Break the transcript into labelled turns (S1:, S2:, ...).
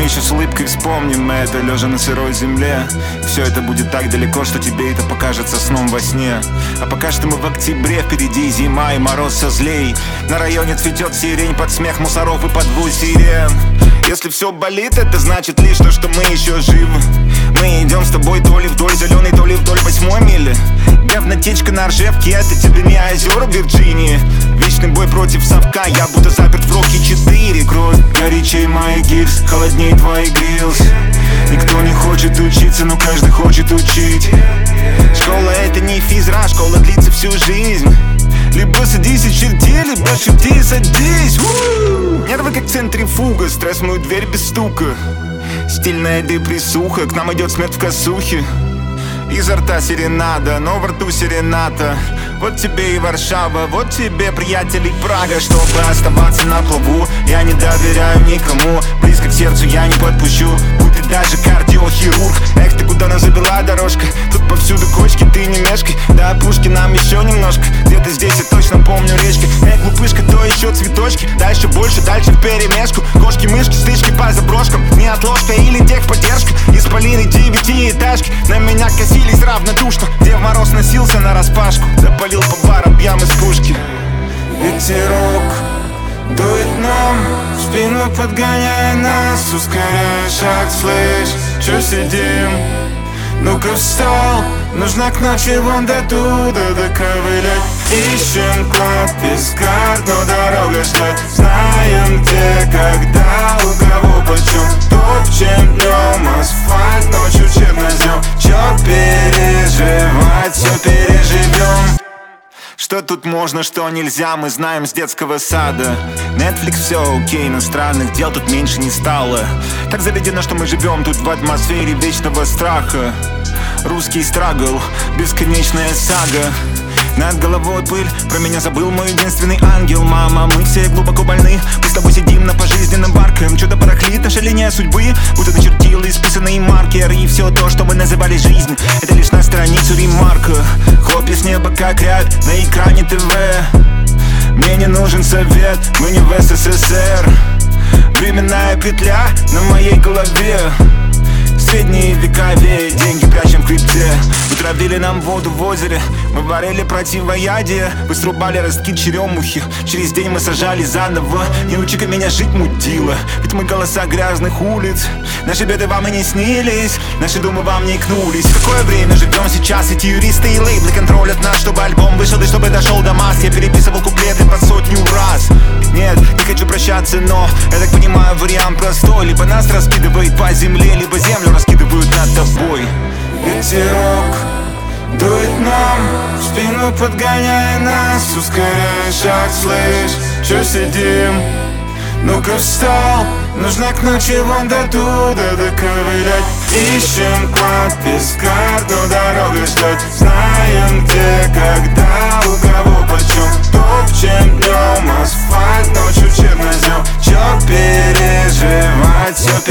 S1: еще с улыбкой вспомним это, лежа на сырой земле. Все это будет так далеко, что тебе это покажется сном во сне. А пока что мы в октябре, впереди зима и мороз все злей. На районе цветет сирень под смех мусоров и под вой сирен. Если все болит, это значит лишь то, что мы еще живы. Мы идем с тобой то ли вдоль зеленой, то ли вдоль 8-й мили. Говнотечка на Ржевке, это тебе не озера в Вирджинии. Вечный бой против совка, я будто заперт в Рокки 4. Кровь горячей моих гильз, холодней твоих грилз. Никто не хочет учиться, но каждый хочет учить. Школа это не физра, школа длится всю жизнь. Либо садись и черти, либо шути и садись. Нервы как центрифуга, стресс в мою дверь без стука. Стильная депрессуха, к нам идет смерть в косухе. Изо рта серенада, но во рту серената. Вот тебе и Варшава, вот тебе, приятелей, Прага. Чтобы оставаться на плаву, я не доверяю никому. Близко к сердцу я не подпущу, будь ты даже кардиохирург. Эх, ты куда нас завела дорожка? Тут повсюду кочки, ты не мешкай. До опушки нам еще немножко. Где-то здесь я точно помню речки. Эх, глупышка, то еще цветочки. Дальше больше, дальше вперемешку. Кошки, мышки, стычки по заброшкам. Неотложка или техподдержка. Исполины 9-этажки на меня косились равнодушно. Дед Мороз носился на распашку, запалил по барам ямы с пушки. Ветерок дует нам в спину, подгоняя нас. Ускоряя шаг, слышь, чё сидим? Ну-ка встал, нужно к ночи вон до туда доковылять. Ищем клад, песка, но дорога ждет. Знаем где, когда, у кого почем. Топчем днем асфальт, ночью чернозем. Чё переживать, все переживем. Что тут можно, что нельзя, мы знаем с детского сада. Netflix все окей, но странных дел тут меньше не стало. Так заведено, что мы живем тут в атмосфере вечного страха. Русский страгл, бесконечная сага. Над головой пыль, про меня забыл мой единственный ангел. Мама, мы все глубоко больны, мы с тобой сидим на пожизненном баркаем. Чудо барахлит, наша линия судьбы, будто начертил исписанный маркер. И все то, что мы называли жизнь, это лишь на страницу ремарка. Хлопья с неба как рябь на экране ТВ. Мне не нужен совет, мы не в СССР. Временная петля на моей голове. Средние века веют, деньги прячем в крипте. Вы травили нам воду в озере, мы варили противоядие. Вы срубали ростки черемухи, через день мы сажали заново. Не учи-ка меня жить, мудила, ведь мы голоса грязных улиц. Наши беды вам и не снились, наши думы вам не икнулись. В какое время живем сейчас? Эти юристы и лейблы контролят нас, чтобы альбом вышел и чтобы дошел до масс. Я переписывал куплеты по 100 раз. Нет, не хочу прощаться, но я так понимаю, вариант простой. Либо нас раскидывает по земле, либо землю раскидывают над тобой. Ветерок дует нам в спину, подгоняя нас. Ускоряя шаг, слышь, чё сидим? Ну-ка встал, нужно к ночи вон до туда доковылять. Ищем клад, песка, но дорога ждет. Знаем где, когда, у кого почем. Топчем днем асфальт, ночью чернозем. Чё переживать, все